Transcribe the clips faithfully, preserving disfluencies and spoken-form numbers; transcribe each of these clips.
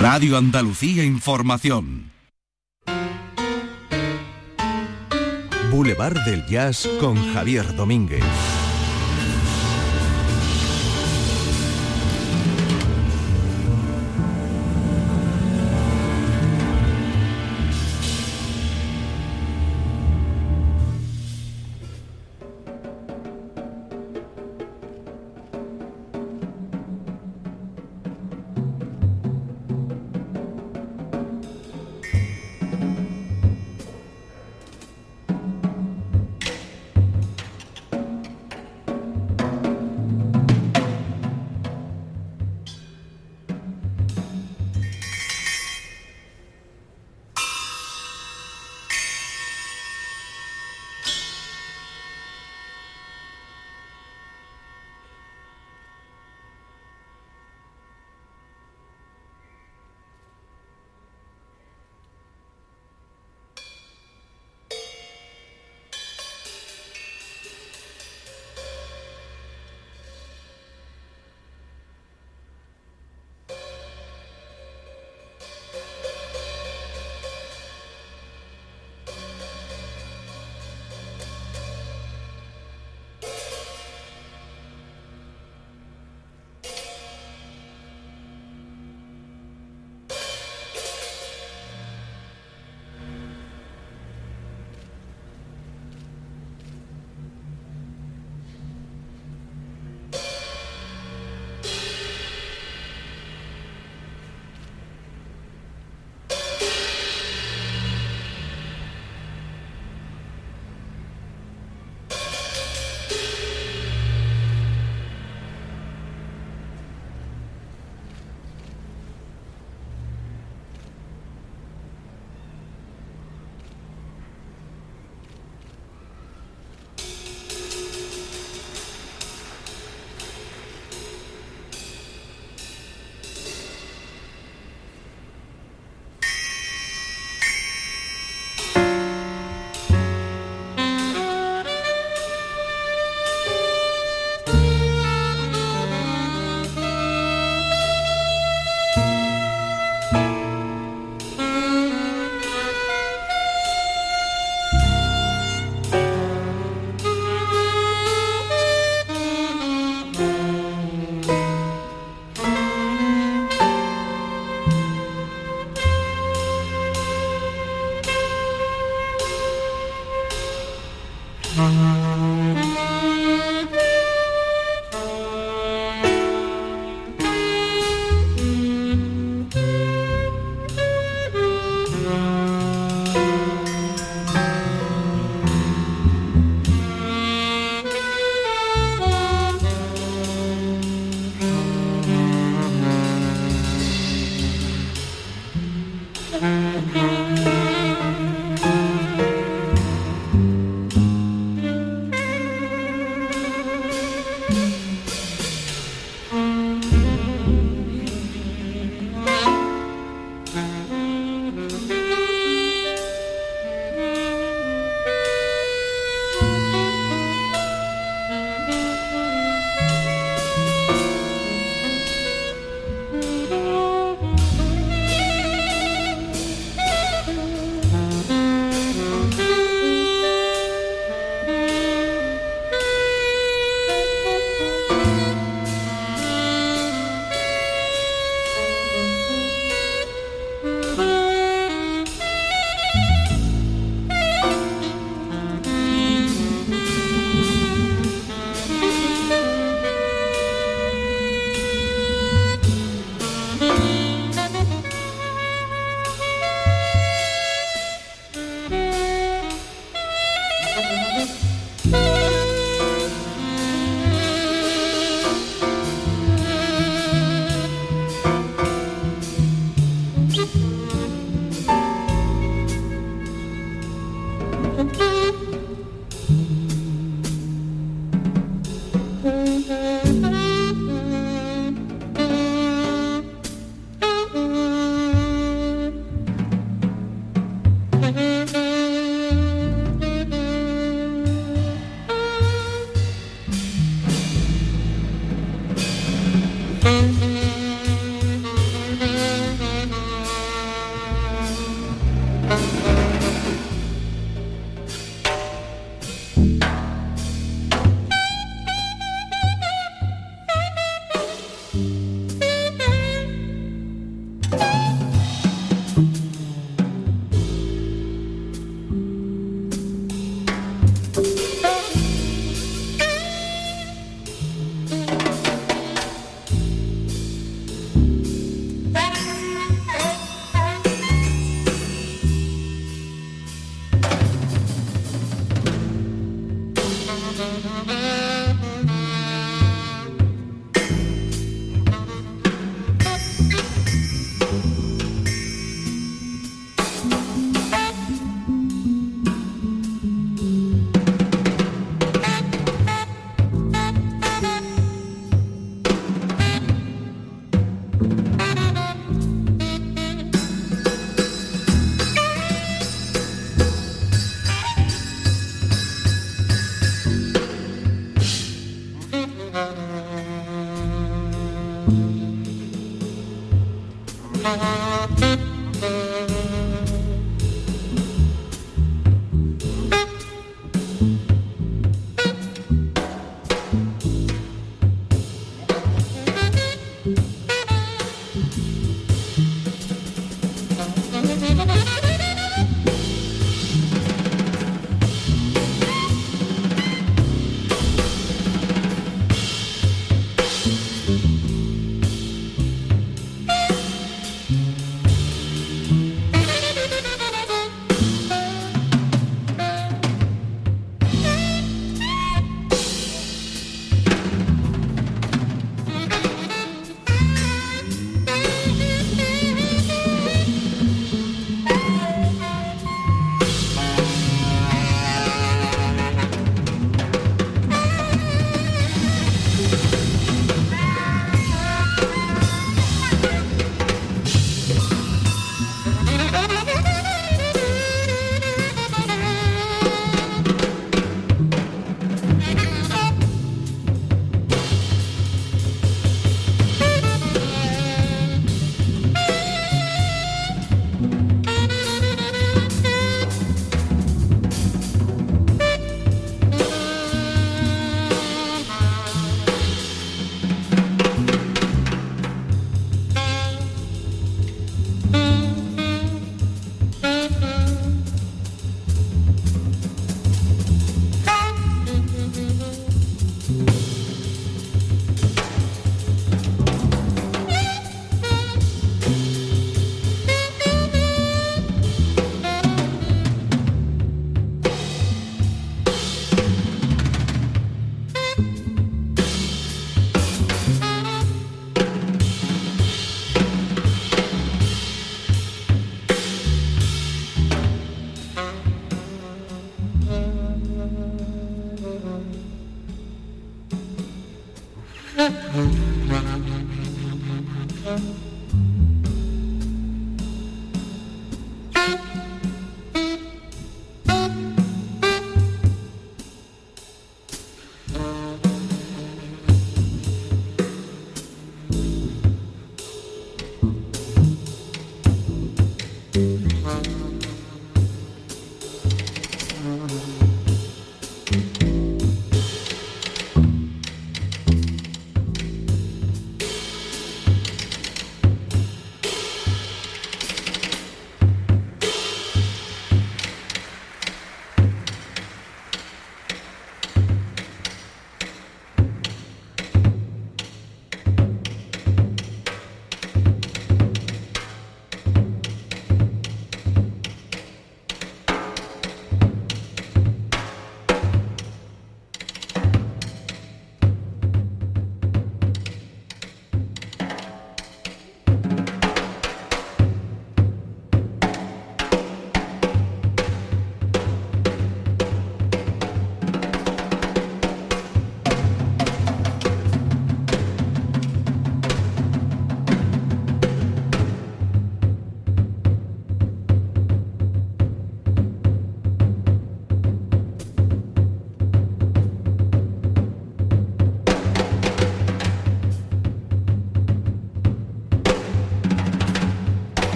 Radio Andalucía Información. Boulevard del Jazz con Javier Domínguez.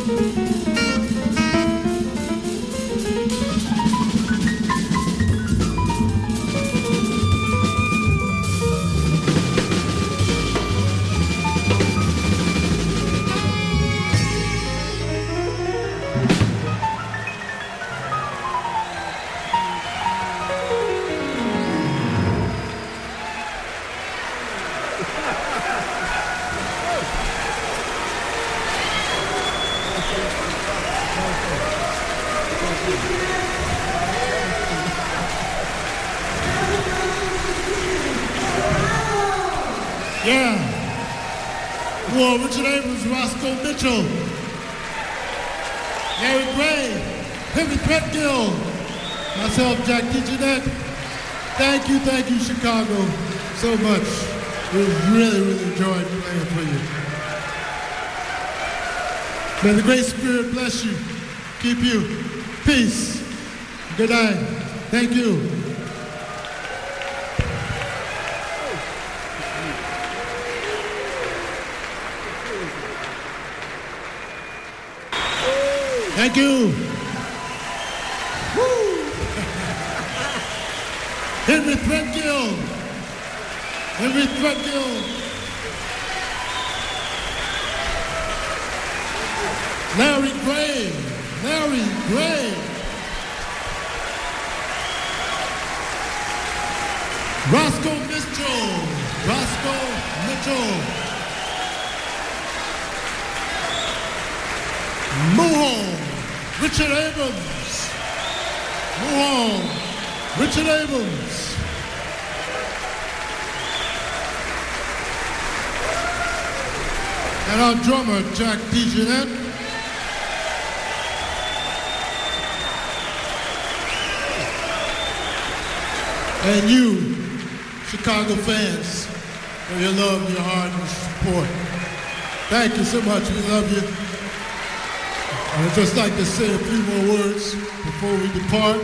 Yeah. Well, Richard Abrams, Roscoe Mitchell, Larry Gray, Henry Threadgill, myself, Jack DeJohnette. Thank you, thank you, Chicago, so much. We really, really enjoyed playing for you. May the great spirit bless you, keep you. Peace. Good night. Thank you. Thank you. Woo. Henry Threadgill. Henry Threadgill. Larry Gray. Larry Gray. Roscoe Mitchell. Roscoe Mitchell. Muhal, Richard Abrams. Muhal, Richard Abrams. And our drummer, Jack DeJohnette. And you, Chicago fans, for your love, your heart, and support. Thank you so much. We love you. I'd just like to say a few more words before we depart.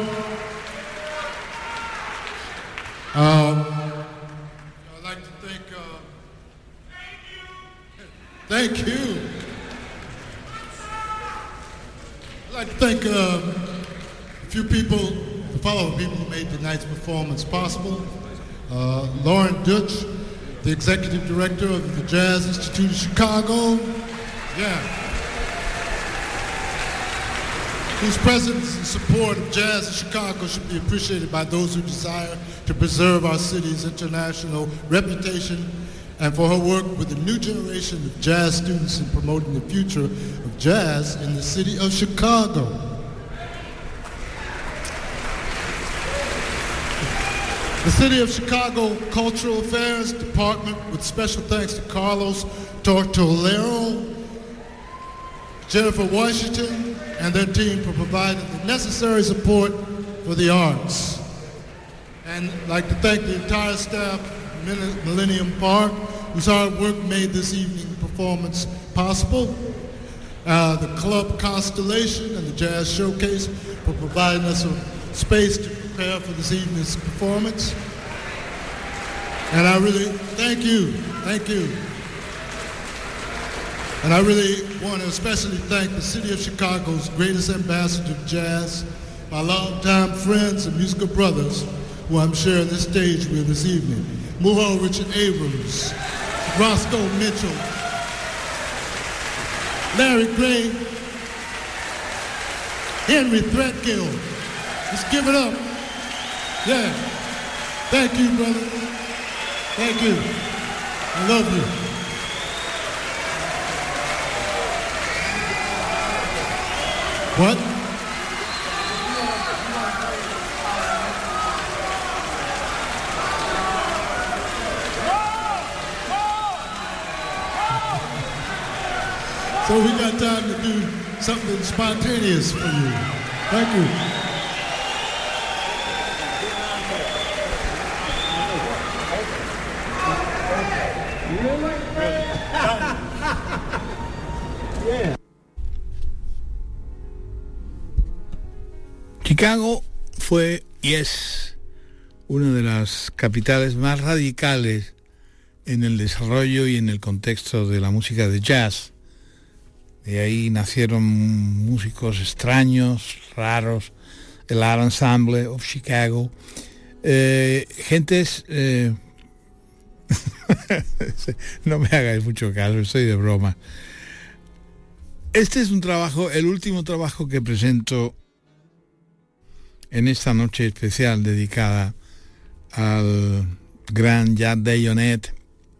Um, I'd like to thank, uh, thank you. I'd like to thank uh, a few people, the following people who made tonight's performance possible. Uh, Lauren Dutch, the Executive Director of the Jazz Institute of Chicago. Yeah. Whose presence and support of jazz in Chicago should be appreciated by those who desire to preserve our city's international reputation, and for her work with the new generation of jazz students in promoting the future of jazz in the city of Chicago. The City of Chicago Cultural Affairs Department, with special thanks to Carlos Tortolero, Jennifer Washington, and their team for providing the necessary support for the arts. And I'd like to thank the entire staff of Millennium Park, whose hard work made this evening's performance possible. Uh, the Club Constellation and the Jazz Showcase for providing us a space to prepare for this evening's performance. And I really thank you, thank you. And I really want to especially thank the City of Chicago's greatest ambassador of jazz, my longtime friends and musical brothers, who I'm sharing this stage with this evening. Muhal Richard Abrams, Roscoe Mitchell, Larry Gray, Henry Threadgill. Let's give it up. Yeah. Thank you, brother. Thank you. I love you. What? So we got time to do something spontaneous for you. Thank you. Yeah. Chicago fue y es una de las capitales más radicales en el desarrollo y en el contexto de la música de jazz De ahí nacieron músicos extraños, raros, el Art Ensemble of Chicago, eh, gentes... Eh, no me hagáis mucho caso, estoy de broma. Este es un trabajo, el último trabajo que presento en esta noche especial dedicada al gran Jack DeJohnette.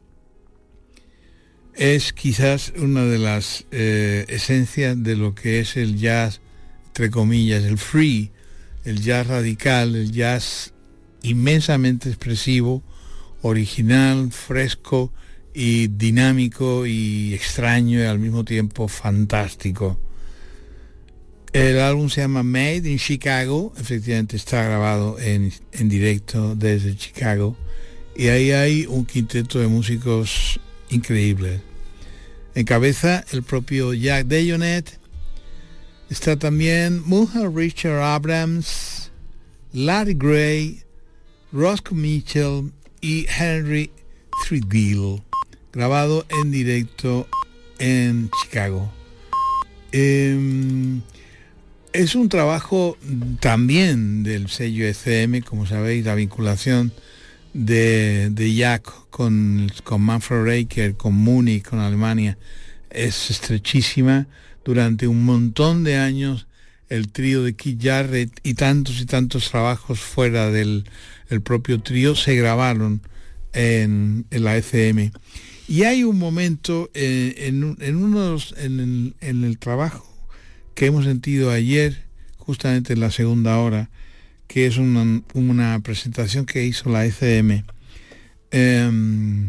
Es quizás una de las eh, esencias de lo que es el jazz, entre comillas, el free, el jazz radical, el jazz inmensamente expresivo, original, fresco y dinámico y extraño y al mismo tiempo fantástico. El álbum se llama Made in Chicago, efectivamente está grabado en, en directo desde Chicago, y ahí hay un quinteto de músicos increíbles. Encabeza el propio Jack DeJohnette, está también Mulher Richard Abrams, Larry Gray, Roscoe Mitchell y Henry Threadgill, grabado en directo en Chicago. Eh, es un trabajo también del sello E C M, como sabéis, la vinculación de, de Jack con, con Manfred Reinke, con Múnich, con Alemania, es estrechísima. Durante un montón de años el trío de Keith Jarrett y tantos y tantos trabajos fuera del el propio trío se grabaron en, en la E C M. Y hay un momento eh, en, en, unos, en, el, en el trabajo que hemos sentido ayer, justamente en la segunda hora, que es una, una presentación que hizo la E C M, eh,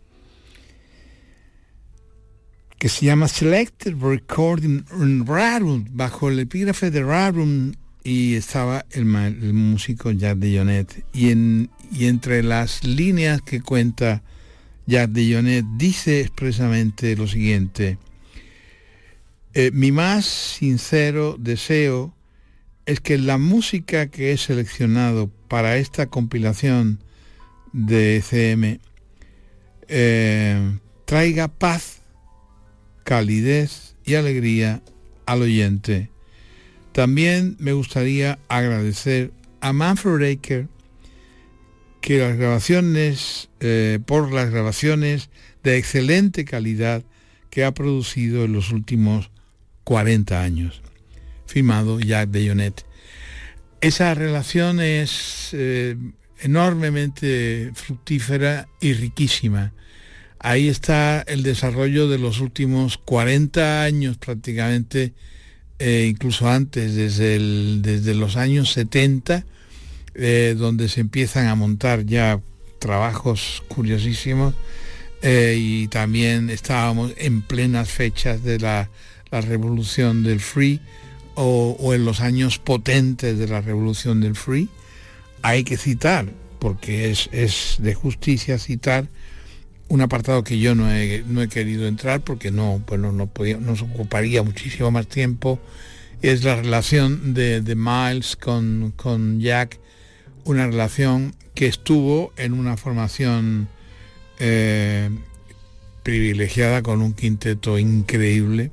que se llama Selected Recording Rarium, bajo el epígrafe de Rarium, y estaba el, el músico Jack DeJohnette. Y, en, y entre las líneas que cuenta Jack DeJohnette dice expresamente lo siguiente: eh, mi más sincero deseo es que la música que he seleccionado para esta compilación de E C M eh, traiga paz, calidez y alegría al oyente. También me gustaría agradecer a Manfred Reinke que las grabaciones, eh, por las grabaciones de excelente calidad que ha producido en los últimos cuarenta años. Firmado Jack DeJohnette. Esa relación es eh, enormemente fructífera y riquísima. Ahí está el desarrollo de los últimos cuarenta años prácticamente, eh, incluso antes, desde, el, desde los años setenta, eh, donde se empiezan a montar ya trabajos curiosísimos, eh, y también estábamos en plenas fechas de la, la revolución del free, o, o en los años potentes de la revolución del free. Hay que citar, porque es, es de justicia citar, un apartado que yo no he, no he querido entrar porque no, bueno, no podía, nos ocuparía muchísimo más tiempo. Es la relación de, de Miles con, con Jack, una relación que estuvo en una formación eh, privilegiada con un quinteto increíble,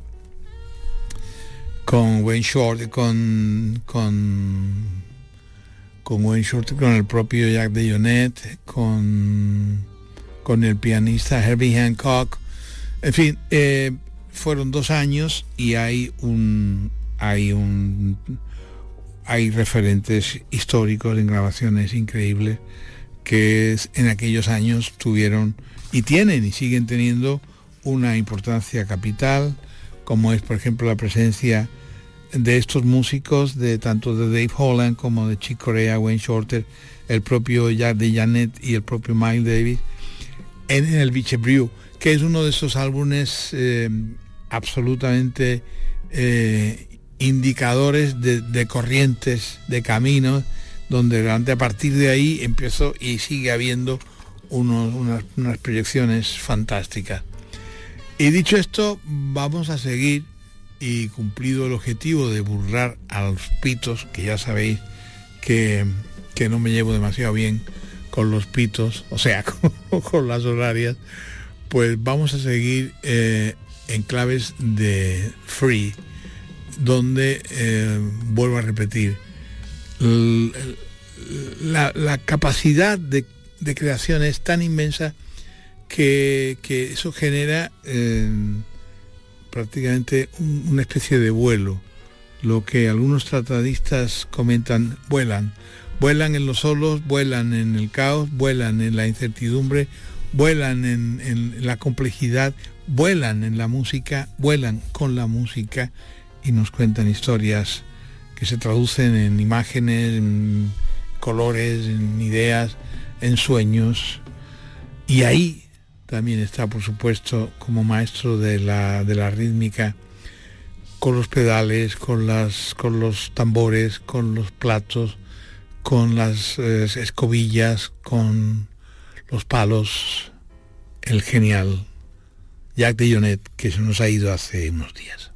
con Wayne Shorter, con, con, con Wayne Shorter, con el propio Jack DeJohnette, con con el pianista Herbie Hancock. En fin, eh, fueron dos años y hay un hay un hay referentes históricos en grabaciones increíbles que es, en aquellos años tuvieron y tienen y siguen teniendo una importancia capital, como es por ejemplo la presencia de estos músicos, de tanto de Dave Holland como de Chick Corea, Wayne Shorter, el propio Jack DeJohnette y el propio Miles Davis en el Beach Brew, que es uno de esos álbumes eh, absolutamente eh, indicadores de, de corrientes, de caminos, donde a partir de ahí empezó y sigue habiendo unos, unas, unas proyecciones fantásticas. Y dicho esto, vamos a seguir, y cumplido el objetivo de burlar a los pitos, que ya sabéis que, que no me llevo demasiado bien con los pitos, o sea, con, con las horarias, pues vamos a seguir eh, en claves de free, donde, eh, vuelvo a repetir, l- la, la capacidad de, de creación es tan inmensa que, que eso genera eh, prácticamente un, una especie de vuelo. Lo que algunos tratadistas comentan, vuelan. Vuelan en los solos, vuelan en el caos, vuelan en la incertidumbre, vuelan en, en la complejidad, vuelan en la música, vuelan con la música y nos cuentan historias que se traducen en imágenes, en colores, en ideas, en sueños. Y ahí también está, por supuesto, como maestro de la, de la rítmica, con los pedales, con, las, con los tambores, con los platos, con las eh, escobillas, con los palos, el genial Jack DeJohnette, que se nos ha ido hace unos días.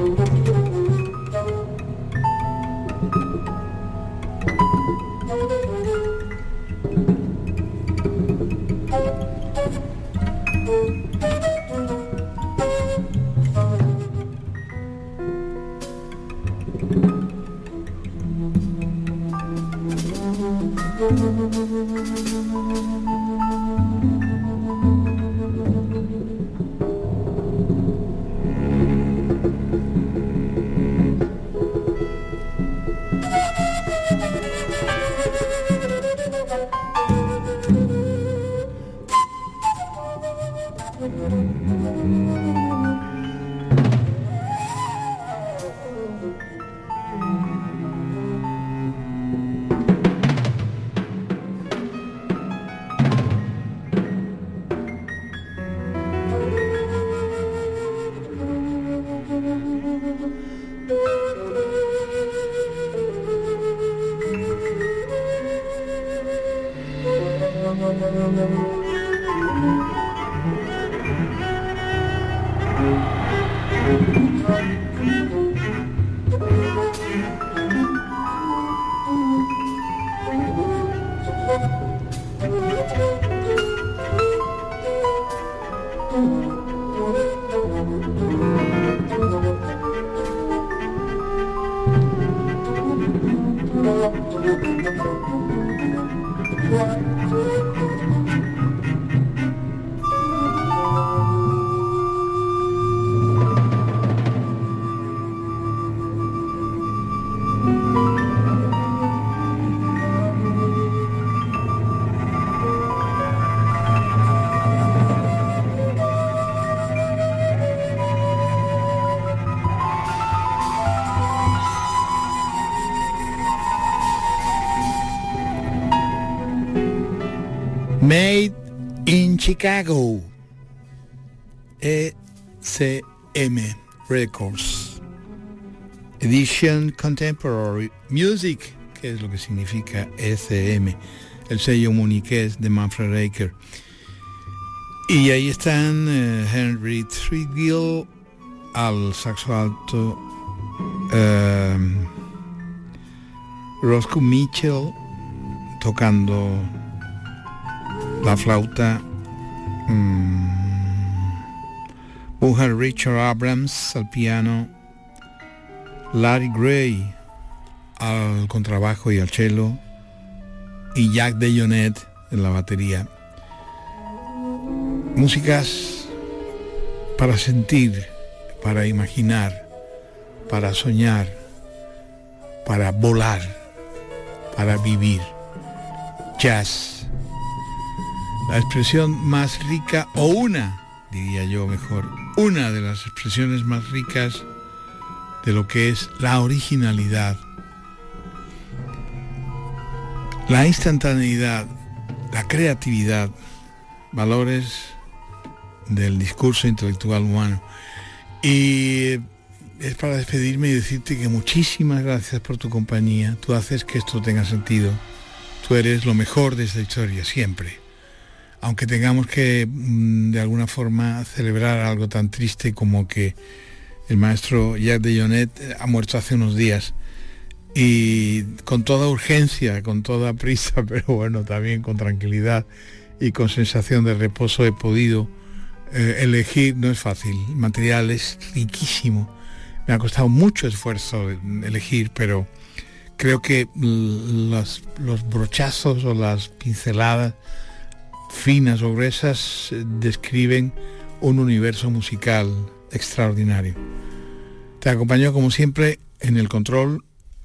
Made in Chicago, E C M Records, Edition Contemporary Music, que es lo que significa E C M, el sello muniqués de Manfred Eicher. Y ahí están uh, Henry Threadgill al saxo alto, uh, Roscoe Mitchell tocando la flauta, um, mujer Richard Abrams al piano, Larry Gray al contrabajo y al cello, y Jack DeJohnette en la batería. Músicas para sentir, para imaginar, para soñar, para volar, para vivir. Jazz, la expresión más rica, o una, diría yo mejor, una de las expresiones más ricas de lo que es la originalidad, la instantaneidad, la creatividad, valores del discurso intelectual humano. Y es para despedirme y decirte que muchísimas gracias por tu compañía. Tú haces que esto tenga sentido. Tú eres lo mejor de esta historia, siempre. Aunque tengamos que, de alguna forma, celebrar algo tan triste como que el maestro Jack DeJohnette ha muerto hace unos días. Y con toda urgencia, con toda prisa, pero bueno, también con tranquilidad y con sensación de reposo he podido eh, elegir. No es fácil, el material es riquísimo, me ha costado mucho esfuerzo elegir, pero creo que los, los brochazos o las pinceladas finas o gruesas describen un universo musical extraordinario. Te acompañó como siempre en el control,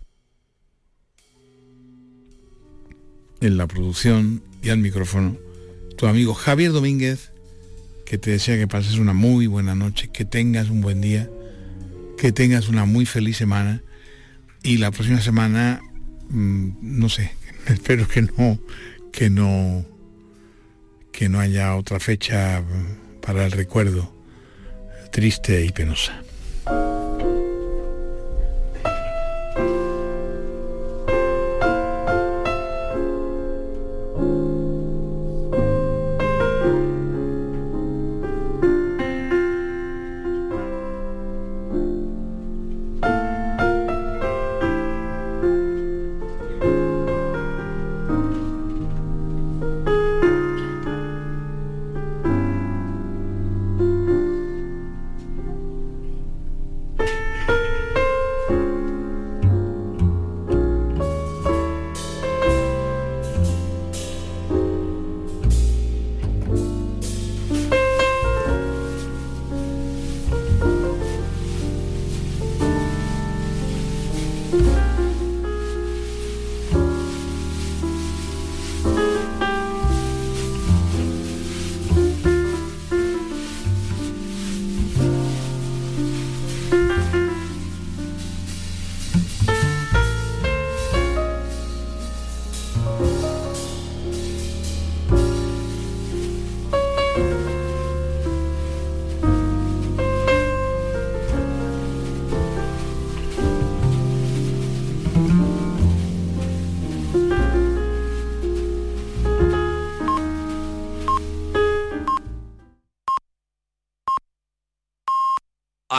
en la producción y al micrófono, tu amigo Javier Domínguez, que te desea que pases una muy buena noche, que tengas un buen día, que tengas una muy feliz semana, y la próxima semana, mmm, no sé, espero que no, que no, que no haya otra fecha para el recuerdo triste y penosa.